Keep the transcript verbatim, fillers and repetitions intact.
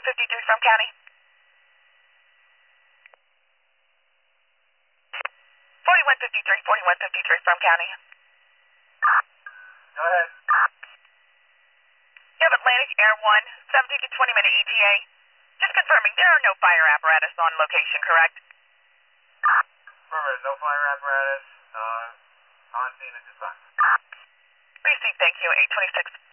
forty-one fifty-three from County. forty-one fifty-three, forty-one fifty-three from County. Go ahead. You have Atlantic Air one, seventeen to twenty minute E T A. Just confirming, there are no fire apparatus on location, correct? Affirmative, no fire apparatus. Uh, on scene at this time. Received, thank you, eight twenty-six.